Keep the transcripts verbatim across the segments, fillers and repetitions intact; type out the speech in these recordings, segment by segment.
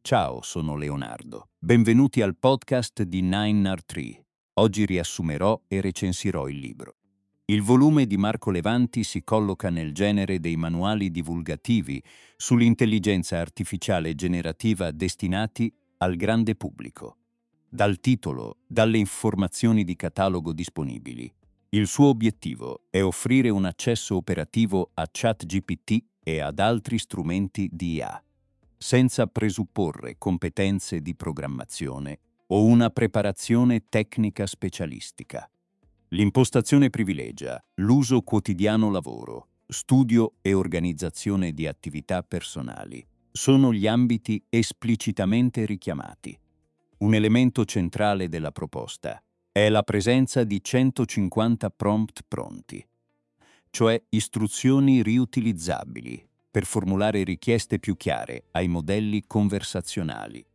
Ciao, sono Leonardo. Benvenuti al podcast di nine R tre. Oggi riassumerò e recensirò il libro. Il volume di Marco Levanti si colloca nel genere dei manuali divulgativi sull'intelligenza artificiale generativa destinati al grande pubblico. Dal titolo, dalle informazioni di catalogo disponibili, il suo obiettivo è offrire un accesso operativo a ChatGPT e ad altri strumenti di I A, senza presupporre competenze di programmazione o una preparazione tecnica specialistica. L'impostazione privilegia l'uso quotidiano lavoro, studio e organizzazione di attività personali. Sono gli ambiti esplicitamente richiamati. Un elemento centrale della proposta è la presenza di centocinquanta prompt pronti, cioè istruzioni riutilizzabili per formulare richieste più chiare ai modelli conversazionali.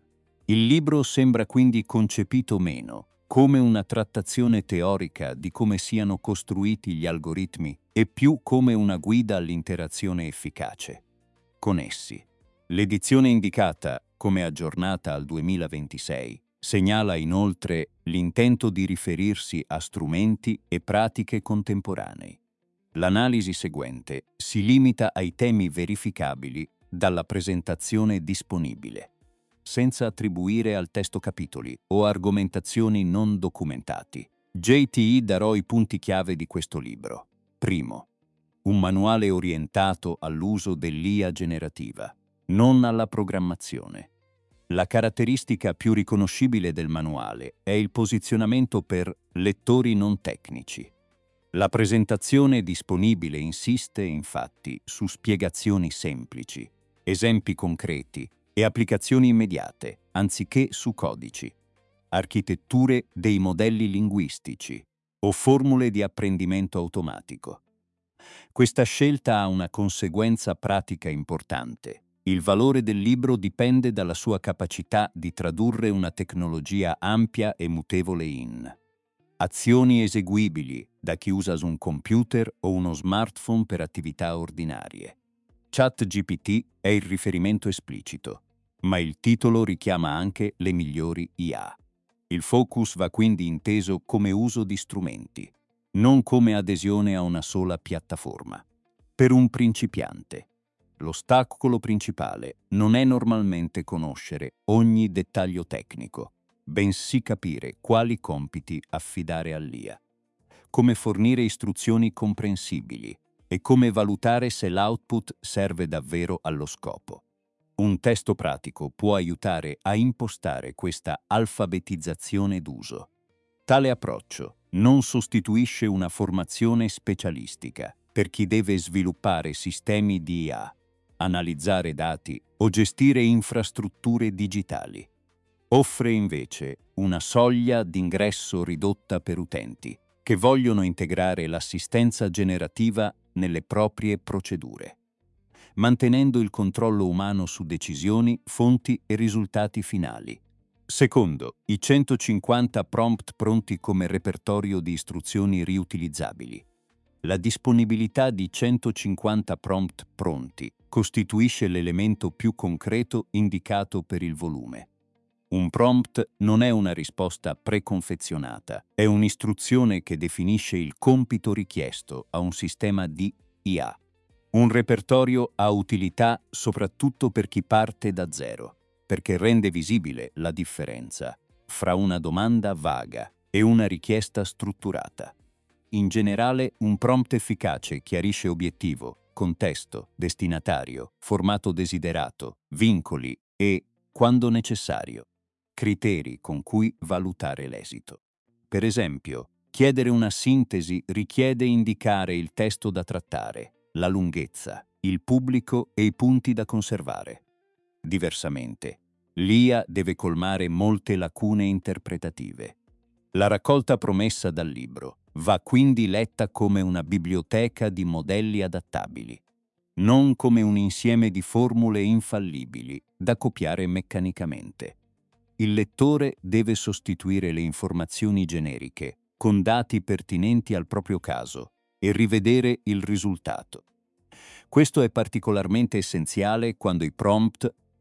Il libro sembra quindi concepito meno come una trattazione teorica di come siano costruiti gli algoritmi e più come una guida all'interazione efficace con essi. L'edizione indicata, come aggiornata al duemilaventisei, segnala inoltre l'intento di riferirsi a strumenti e pratiche contemporanei. L'analisi seguente si limita ai temi verificabili dalla presentazione disponibile, senza attribuire al testo capitoli o argomentazioni non documentati. J T I darò i punti chiave di questo libro. Primo, un manuale orientato all'uso dell'I A generativa, non alla programmazione. La caratteristica più riconoscibile del manuale è il posizionamento per lettori non tecnici. La presentazione disponibile insiste, infatti, su spiegazioni semplici, esempi concreti e applicazioni immediate, anziché su codici, architetture dei modelli linguistici o formule di apprendimento automatico. Questa scelta ha una conseguenza pratica importante. Il valore del libro dipende dalla sua capacità di tradurre una tecnologia ampia e mutevole in azioni eseguibili da chi usa un computer o uno smartphone per attività ordinarie. ChatGPT è il riferimento esplicito, ma il titolo richiama anche le migliori I A. Il focus va quindi inteso come uso di strumenti, non come adesione a una sola piattaforma. Per un principiante, l'ostacolo principale non è normalmente conoscere ogni dettaglio tecnico, bensì capire quali compiti affidare all'I A, come fornire istruzioni comprensibili e come valutare se l'output serve davvero allo scopo. Un testo pratico può aiutare a impostare questa alfabetizzazione d'uso. Tale approccio non sostituisce una formazione specialistica per chi deve sviluppare sistemi di I A, analizzare dati o gestire infrastrutture digitali. Offre invece una soglia d'ingresso ridotta per utenti che vogliono integrare l'assistenza generativa nelle proprie procedure, mantenendo il controllo umano su decisioni, fonti e risultati finali. Secondo, i centocinquanta prompt pronti come repertorio di istruzioni riutilizzabili. La disponibilità di centocinquanta prompt pronti costituisce l'elemento più concreto indicato per il volume. Un prompt non è una risposta preconfezionata, è un'istruzione che definisce il compito richiesto a un sistema di I A. Un repertorio ha utilità soprattutto per chi parte da zero, perché rende visibile la differenza fra una domanda vaga e una richiesta strutturata. In generale, un prompt efficace chiarisce obiettivo, contesto, destinatario, formato desiderato, vincoli e, quando necessario, criteri con cui valutare l'esito. Per esempio, chiedere una sintesi richiede indicare il testo da trattare, la lunghezza, il pubblico e i punti da conservare. Diversamente, l'I A deve colmare molte lacune interpretative. La raccolta promessa dal libro va quindi letta come una biblioteca di modelli adattabili, non come un insieme di formule infallibili da copiare meccanicamente. Il lettore deve sostituire le informazioni generiche con dati pertinenti al proprio caso e rivedere il risultato. Questo è particolarmente essenziale quando i prompt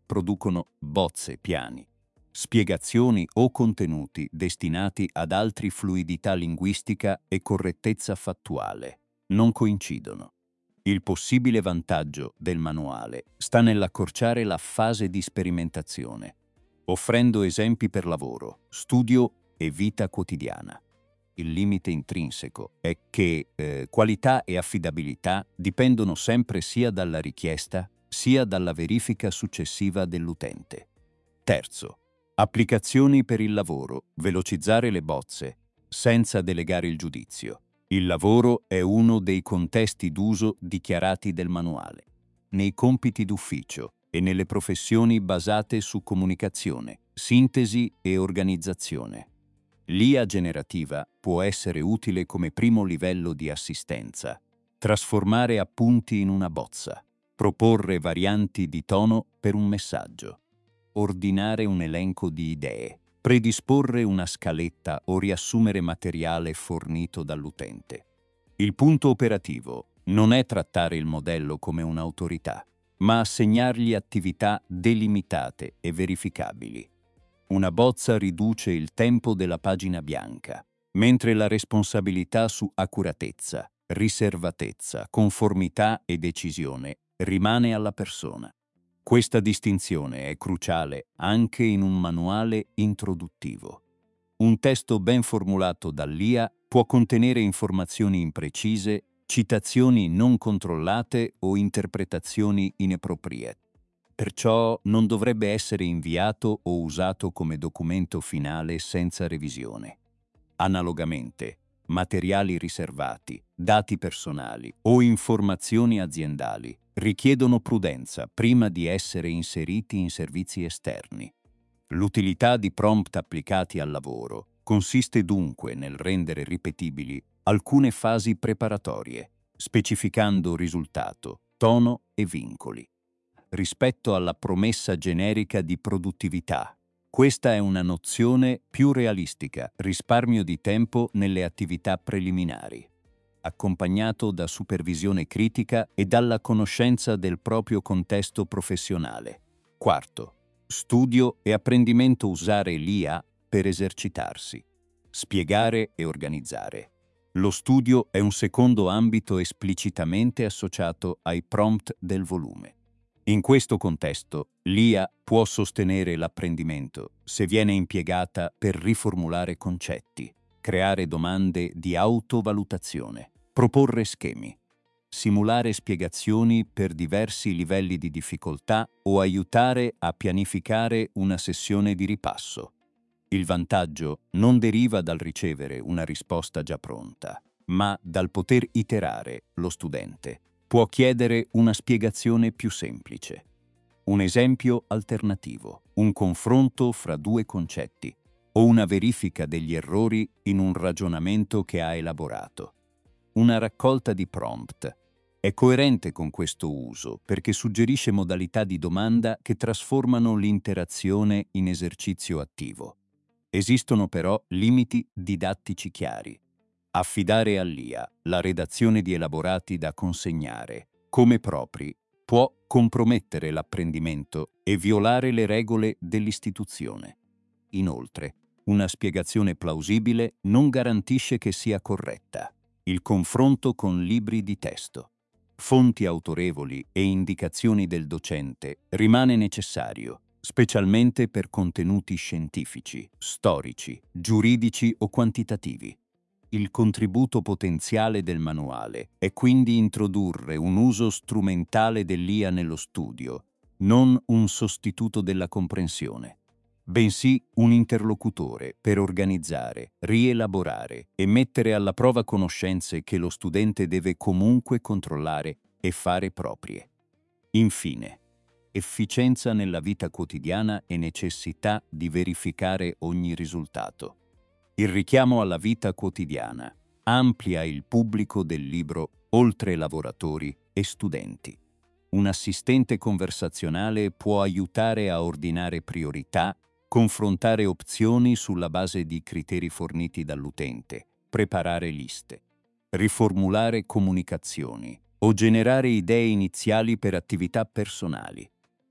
producono bozze, piani, spiegazioni o contenuti destinati ad altri fluidità linguistica e correttezza fattuale. Non coincidono. Il possibile vantaggio del manuale sta nell'accorciare la fase di sperimentazione, offrendo esempi per lavoro, studio e vita quotidiana. Il limite intrinseco è che eh, qualità e affidabilità dipendono sempre sia dalla richiesta sia dalla verifica successiva dell'utente. Terzo, applicazioni per il lavoro, velocizzare le bozze, senza delegare il giudizio. Il lavoro è uno dei contesti d'uso dichiarati del manuale. Nei compiti d'ufficio e nelle professioni basate su comunicazione, sintesi e organizzazione. L'I A generativa può essere utile come primo livello di assistenza, trasformare appunti in una bozza, proporre varianti di tono per un messaggio, ordinare un elenco di idee, predisporre una scaletta o riassumere materiale fornito dall'utente. Il punto operativo non è trattare il modello come un'autorità, ma assegnargli attività delimitate e verificabili. Una bozza riduce il tempo della pagina bianca, mentre la responsabilità su accuratezza, riservatezza, conformità e decisione rimane alla persona. Questa distinzione è cruciale anche in un manuale introduttivo. Un testo ben formulato dall'I A può contenere informazioni imprecise, citazioni non controllate o interpretazioni inappropriate. Perciò non dovrebbe essere inviato o usato come documento finale senza revisione. Analogamente, materiali riservati, dati personali o informazioni aziendali richiedono prudenza prima di essere inseriti in servizi esterni. L'utilità di prompt applicati al lavoro consiste dunque nel rendere ripetibili alcune fasi preparatorie, specificando risultato, tono e vincoli. Rispetto alla promessa generica di produttività, questa è una nozione più realistica, risparmio di tempo nelle attività preliminari, accompagnato da supervisione critica e dalla conoscenza del proprio contesto professionale. Quarto, studio e apprendimento: usare l'I A per esercitarsi, spiegare e organizzare. Lo studio è un secondo ambito esplicitamente associato ai prompt del volume. In questo contesto, l'I A può sostenere l'apprendimento se viene impiegata per riformulare concetti, creare domande di autovalutazione, proporre schemi, simulare spiegazioni per diversi livelli di difficoltà o aiutare a pianificare una sessione di ripasso. Il vantaggio non deriva dal ricevere una risposta già pronta, ma dal poter iterare. Lo studente può chiedere una spiegazione più semplice, un esempio alternativo, un confronto fra due concetti o una verifica degli errori in un ragionamento che ha elaborato. Una raccolta di prompt è coerente con questo uso perché suggerisce modalità di domanda che trasformano l'interazione in esercizio attivo. Esistono però limiti didattici chiari. Affidare all'I A la redazione di elaborati da consegnare come propri può compromettere l'apprendimento e violare le regole dell'istituzione. Inoltre, una spiegazione plausibile non garantisce che sia corretta. Il confronto con libri di testo, fonti autorevoli e indicazioni del docente rimane necessario, specialmente per contenuti scientifici, storici, giuridici o quantitativi. Il contributo potenziale del manuale è quindi introdurre un uso strumentale dell'I A nello studio, non un sostituto della comprensione, bensì un interlocutore per organizzare, rielaborare e mettere alla prova conoscenze che lo studente deve comunque controllare e fare proprie. Infine, efficienza nella vita quotidiana e necessità di verificare ogni risultato. Il richiamo alla vita quotidiana amplia il pubblico del libro oltre lavoratori e studenti. Un assistente conversazionale può aiutare a ordinare priorità, confrontare opzioni sulla base di criteri forniti dall'utente, preparare liste, riformulare comunicazioni o generare idee iniziali per attività personali.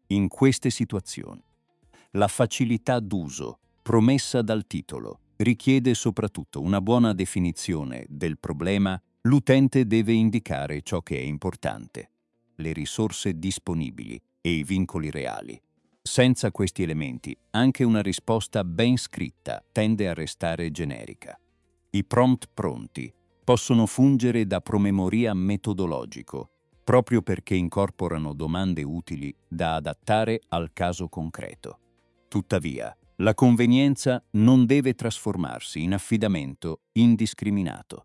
in queste situazioni. La facilità d'uso, promessa dal titolo, richiede soprattutto una buona definizione del problema. L'utente deve indicare ciò che è importante, le risorse disponibili e i vincoli reali. Senza questi elementi, anche una risposta ben scritta tende a restare generica. I prompt pronti possono fungere da promemoria metodologico, proprio perché incorporano domande utili da adattare al caso concreto. Tuttavia, la convenienza non deve trasformarsi in affidamento indiscriminato.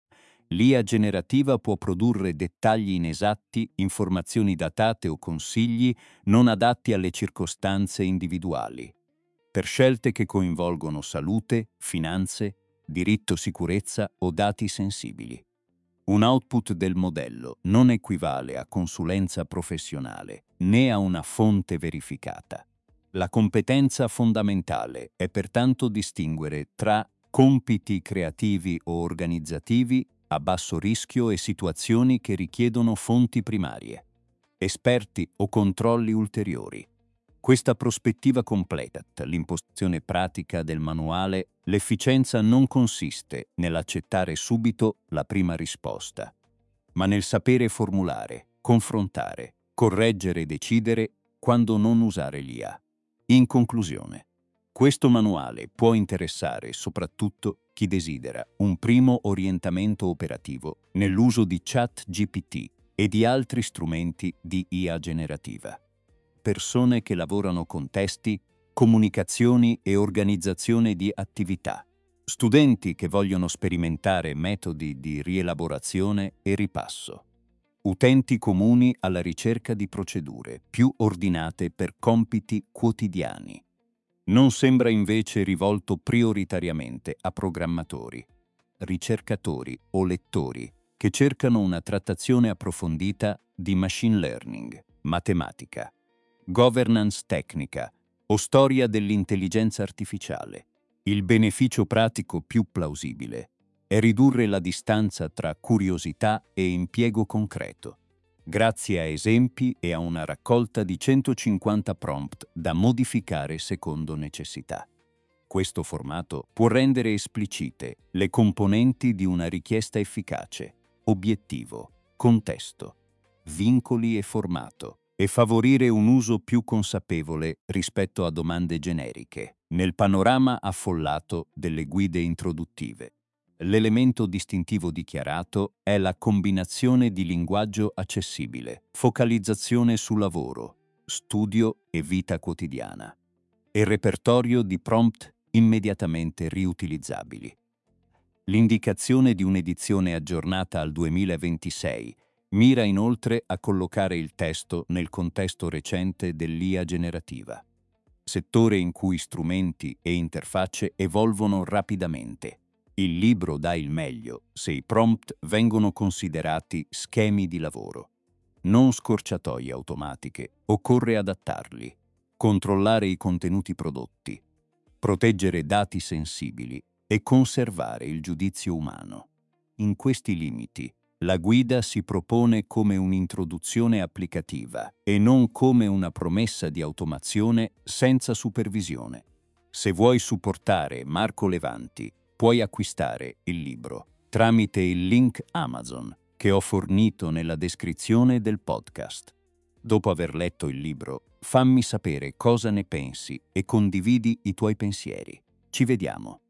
L'I A generativa può produrre dettagli inesatti, informazioni datate o consigli non adatti alle circostanze individuali. Per scelte che coinvolgono salute, finanze, diritto, sicurezza o dati sensibili. Un output del modello non equivale a consulenza professionale né a una fonte verificata. La competenza fondamentale è pertanto distinguere tra compiti creativi o organizzativi a basso rischio e situazioni che richiedono fonti primarie, esperti o controlli ulteriori. Questa prospettiva completa l'impostazione pratica del manuale. L'efficienza non consiste nell'accettare subito la prima risposta, ma nel sapere formulare, confrontare, correggere e decidere quando non usare l'I A. In conclusione, questo manuale può interessare soprattutto chi desidera un primo orientamento operativo nell'uso di ChatGPT e di altri strumenti di I A generativa. Persone che lavorano con testi, comunicazioni e organizzazione di attività. Studenti che vogliono sperimentare metodi di rielaborazione e ripasso. Utenti comuni alla ricerca di procedure più ordinate per compiti quotidiani. Non sembra invece rivolto prioritariamente a programmatori, ricercatori o lettori che cercano una trattazione approfondita di machine learning, matematica, governance tecnica o storia dell'intelligenza artificiale. Il beneficio pratico più plausibile è ridurre la distanza tra curiosità e impiego concreto, grazie a esempi e a una raccolta di centocinquanta prompt da modificare secondo necessità. Questo formato può rendere esplicite le componenti di una richiesta efficace, obiettivo, contesto, vincoli e formato, e favorire un uso più consapevole rispetto a domande generiche, nel panorama affollato delle guide introduttive. L'elemento distintivo dichiarato è la combinazione di linguaggio accessibile, focalizzazione su lavoro, studio e vita quotidiana, e repertorio di prompt immediatamente riutilizzabili. L'indicazione di un'edizione aggiornata al duemilaventisei mira inoltre a collocare il testo nel contesto recente dell'I A generativa, settore in cui strumenti e interfacce evolvono rapidamente. Il libro dà il meglio se i prompt vengono considerati schemi di lavoro, non scorciatoie automatiche. Occorre adattarli, controllare i contenuti prodotti, proteggere dati sensibili e conservare il giudizio umano. In questi limiti, la guida si propone come un'introduzione applicativa e non come una promessa di automazione senza supervisione. Se vuoi supportare Marco Levanti, puoi acquistare il libro tramite il link Amazon che ho fornito nella descrizione del podcast. Dopo aver letto il libro, fammi sapere cosa ne pensi e condividi i tuoi pensieri. Ci vediamo.